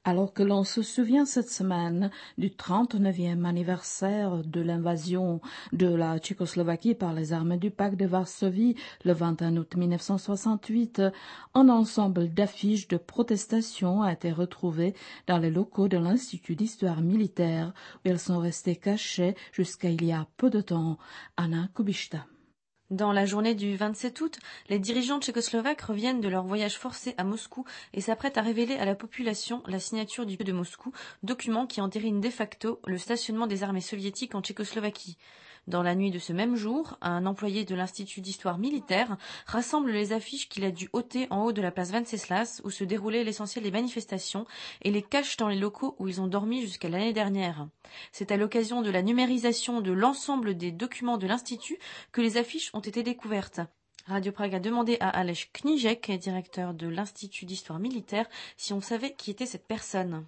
Alors que l'on se souvient cette semaine du 39e anniversaire de l'invasion de la Tchécoslovaquie par les armées du pacte de Varsovie le 21 août 1968, un ensemble d'affiches de protestation a été retrouvé dans les locaux de l'Institut d'histoire militaire où elles sont restées cachées jusqu'à il y a peu de temps. Anna Kubishta. Dans la journée du 27 août, les dirigeants tchécoslovaques reviennent de leur voyage forcé à Moscou et s'apprêtent à révéler à la population la signature du de Moscou, document qui entérine de facto le stationnement des armées soviétiques en Tchécoslovaquie. Dans la nuit de ce même jour, un employé de l'Institut d'histoire militaire rassemble les affiches qu'il a dû ôter en haut de la place Venceslas où se déroulait l'essentiel des manifestations et les cache dans les locaux où ils ont dormi jusqu'à l'année dernière. C'est à l'occasion de la numérisation de l'ensemble des documents de l'Institut que les affiches ont été découvertes. Radio Prague a demandé à Aleš Knížek, directeur de l'Institut d'histoire militaire, si on savait qui était cette personne.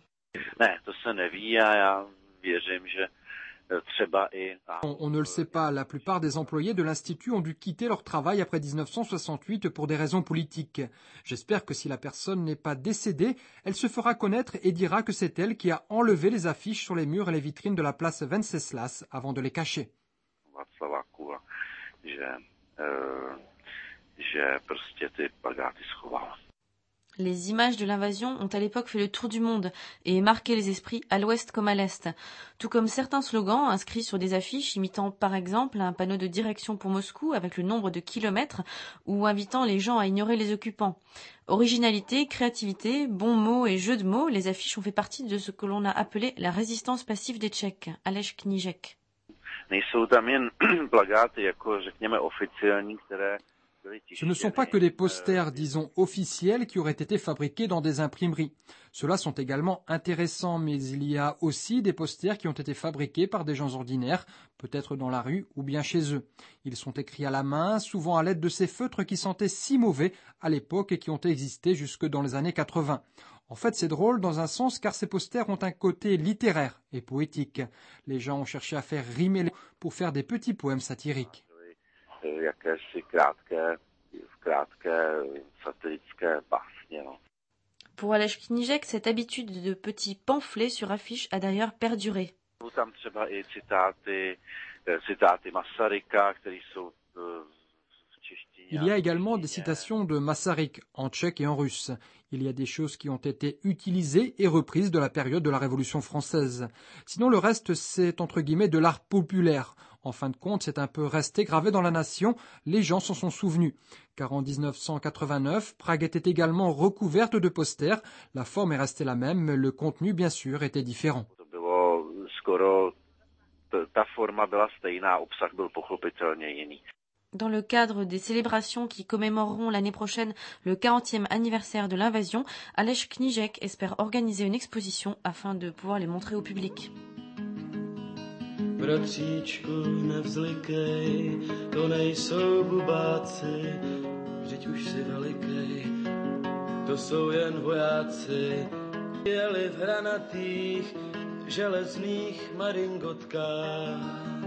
On ne le sait pas, la plupart des employés de l'Institut ont dû quitter leur travail après 1968 pour des raisons politiques. J'espère que si la personne n'est pas décédée, elle se fera connaître et dira que c'est elle qui a enlevé les affiches sur les murs et les vitrines de la place Venceslas avant de les cacher. Les images de l'invasion ont à l'époque fait le tour du monde et marqué les esprits à l'ouest comme à l'est, tout comme certains slogans inscrits sur des affiches imitant par exemple un panneau de direction pour Moscou avec le nombre de kilomètres ou invitant les gens à ignorer les occupants. Originalité, créativité, bons mots et jeux de mots, les affiches ont fait partie de ce que l'on a appelé la résistance passive des Tchèques. Aleš Knížek. Ce ne sont pas que des posters, disons, officiels qui auraient été fabriqués dans des imprimeries. Ceux-là sont également intéressants, mais il y a aussi des posters qui ont été fabriqués par des gens ordinaires, peut-être dans la rue ou bien chez eux. Ils sont écrits à la main, souvent à l'aide de ces feutres qui sentaient si mauvais à l'époque et qui ont existé jusque dans les années 80. En fait, c'est drôle dans un sens car ces posters ont un côté littéraire et poétique. Les gens ont cherché à faire rimer les mots pour faire des petits poèmes satiriques. Pour Aleš Knížek, cette habitude de petits pamphlets sur affiches a d'ailleurs perduré. Il y a également des citations de Masaryk en tchèque et en russe. Il y a des choses qui ont été utilisées et reprises de la période de la Révolution française. Sinon, le reste, c'est entre guillemets de l'art populaire. En fin de compte, c'est un peu resté gravé dans la nation. Les gens s'en sont souvenus. Car en 1989, Prague était également recouverte de posters. La forme est restée la même, mais le contenu, bien sûr, était différent. Dans le cadre des célébrations qui commémoreront l'année prochaine le 40e anniversaire de l'invasion, Aleš Knížek espère organiser une exposition afin de pouvoir les montrer au public. Bratříčku nevzlikej, to nejsou bubáci, vždyť už si velikej, to jsou jen vojáci, jeli v hranatých železných maringotkách.